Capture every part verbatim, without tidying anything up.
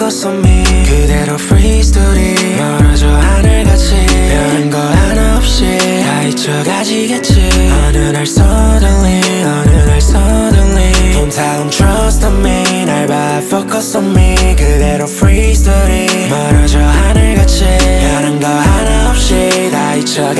focus on me 그대로 freestyling 멀어져 하늘같이 변한 거 하나 없이 다 잊혀가지겠지 어느 날 suddenly 어느 날 suddenly Don't tell them trust on me 날 봐 focus on me 그대로 freestyling 멀어져 하늘같이 변한 거 하나 없이 다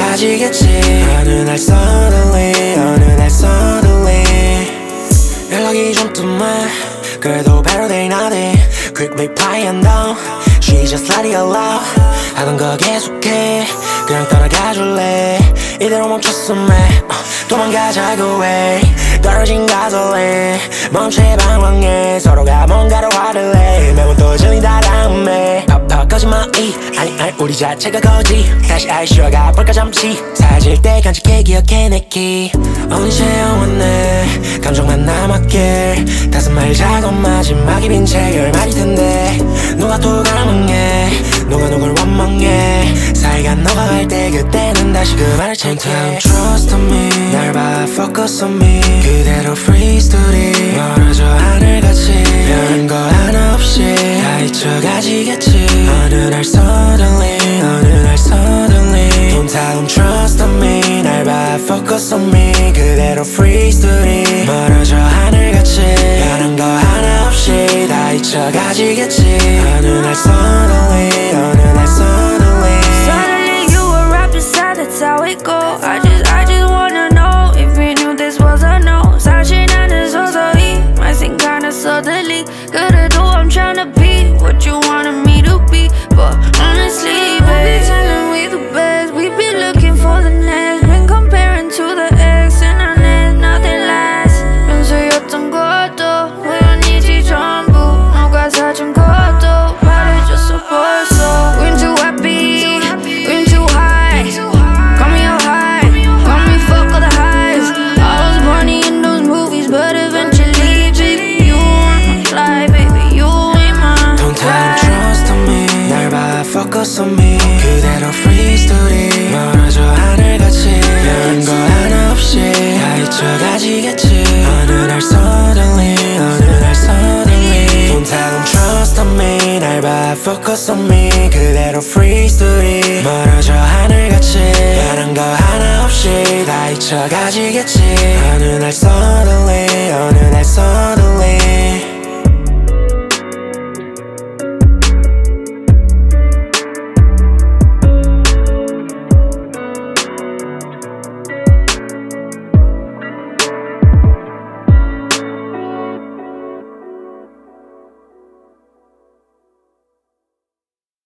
잊혀가지겠지 어느 날 suddenly 어느 날 suddenly 연락이 좀 뜸해 그래도 better than nothing Quick reply and down She just let it allow 하던 거 계속해 그냥 떠나가줄래 이대로 멈췄음에 uh, 도망가자고 해 떨어진 가솔린 멈춰 방황해 서로가 뭔가를 화를 내 매번 또 질린다 다음에 팍팍 거짓말이 아니 아니 우리 자체가 거지 다시 아이 쉬어가 볼까 잠시 사라질 때 간직해 기억해 내키 어느새 영원해 감정만 남았길 다섯 말자고 마지막이 빈 채 말일 텐데 누가 또 가망해 누가 누굴 원망해 사이가 녹아갈 때 그때는 다시 그 말을 챙겨 Trust on me 날 봐 focus on me 그대로 freestyling 멀어져 하늘같이 변한 거 하나 없이 다 잊혀가지겠지 어느 날 suddenly 어느 날 suddenly Don't tell them trust on me 날 봐 focus on me 그대로 freestyling 멀어져 하늘같이 변한 거 하나 없이 다 잊혀가지겠지 어느 날 suddenly 어느 날 suddenly Suddenly you were right beside that's how it go I just I just wanna know if you knew this was a no 사실 나는 서서히 might seem kinda suddenly 그래도 I'm tryna be what you wanted me to be but honestly babe we be telling we the best we be looking for the next been comparing to the ex and our next nothing lasts 변수였던 것도 우연이지 전부 누가 사준 것도 말해줬어 벌써 We're too happy we're too high call me all high call me fuck all the highs I was born in those movies but eventually baby you ain't my life baby you ain't my Don't tell them trust on me 날 봐 focus on me 그대로 freestyling 멀어져 하늘같이 변한 거 하나 없이 다 잊혀가지겠지 어느 날 suddenly 어느 날 suddenly Don't tell them trust on me 날 봐 focus on me 그대로 freestyling 멀어져 하늘같이 변한 거 하나 없이 다 잊혀가지겠지 어느 날 suddenly 어느 날 suddenly